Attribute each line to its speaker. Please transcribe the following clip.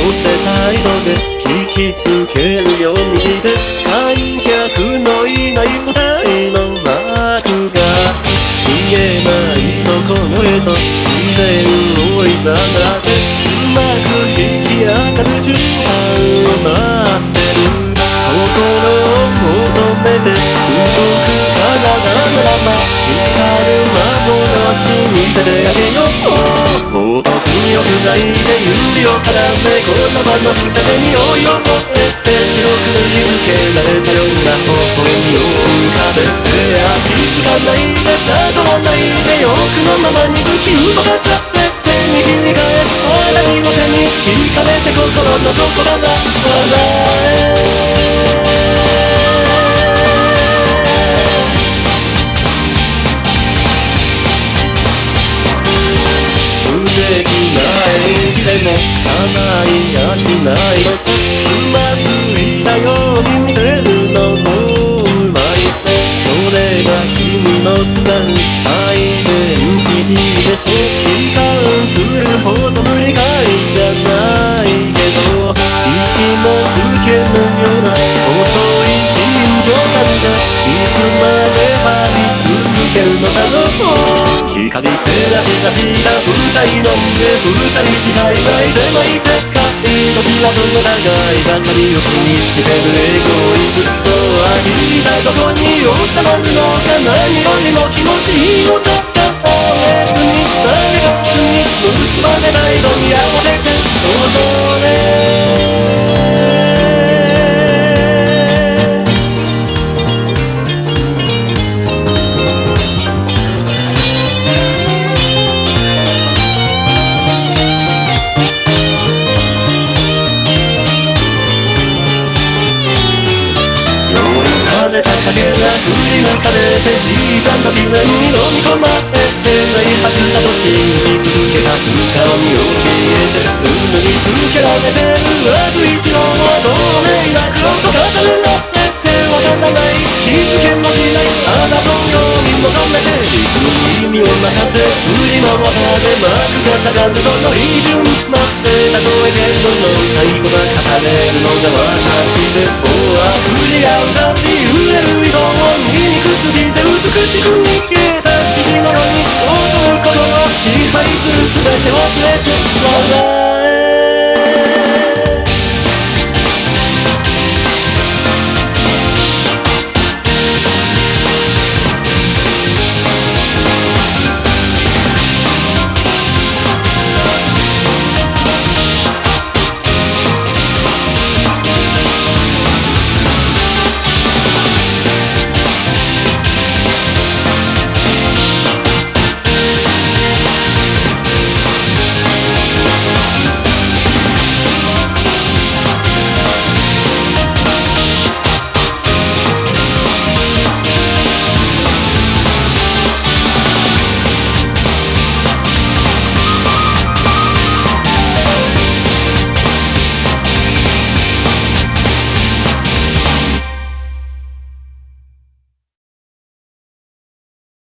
Speaker 1: せ態度で引きつけるようにして観客のいない舞台の幕が見えないところへと自然をいざなってうまく引き上がる瞬間を待ってる心を求めて動く体ならば光る幻見せてあげようもっと強く泣いて指を絡め言葉の捨てて匂いを持ってって白く塗りつけられたような微笑みを浮かべて気づかないで悟らないで欲のままに突き動かされて右に返す私の手に惹かれて心の底から笑えでも叶いやしないのさつまずいたように見せるのもうまいそれが君の素顔アイデンティティでしょ悲観するほど無理がいじゃないけど息もつけぬような細い緊張感がいつまで張り続けるのだろう光照らし出した舞台の上二人しかいない狭い世界どちらとも長いばかりを気にしてるエゴイストは一体どこに収まるのか何よりも気持ちいいのだから別に誰がに結ばれないのに合わせて踊れ影が振り抜かれて小さな夢に飲み込まれてないはずだと信じ続けた素顔に怯えて胸につけられてる熱い白は透明な黒と語れられてわからない気づけもしない争うように求めて自分に意味を任せ振り回され幕が下がるその一瞬待ってたとえ言語の最後が語れるのが私で溢れ合うだっていう揺れる色を醜すぎて美しく逃げた日々のように踊ることを支配する全て忘れて笑